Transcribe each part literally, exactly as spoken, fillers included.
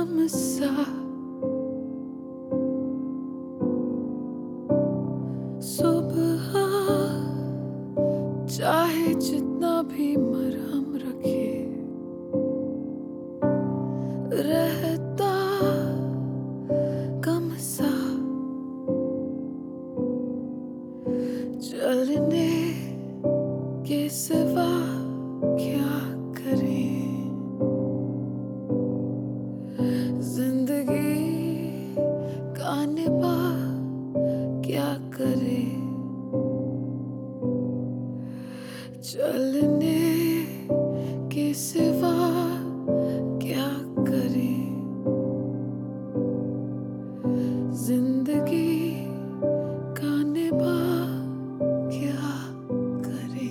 गम सा सुबह चाहे जितना भी मरहम रखे रहता गम सा चलने के सिवा क्या करें। जिंदगी का निभा क्या करे। चलने के सिवा क्या करे। जिंदगी का निभा क्या करे।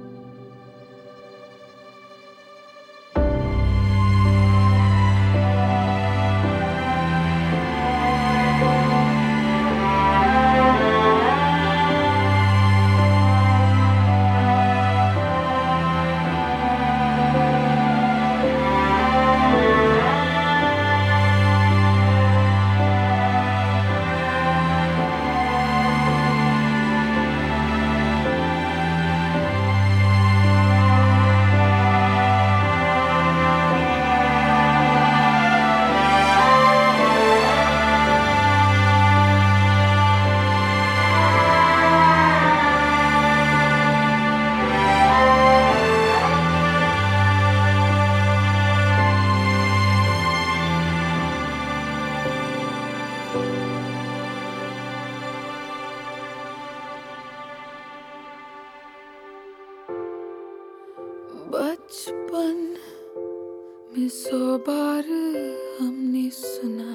बचपन में सौ बार हमने सुना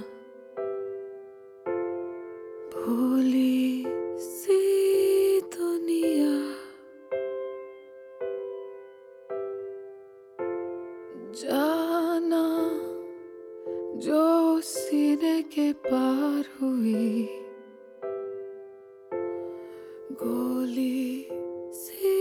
भोली सी दुनिया जाना जो सीने के पार हुई गोली सी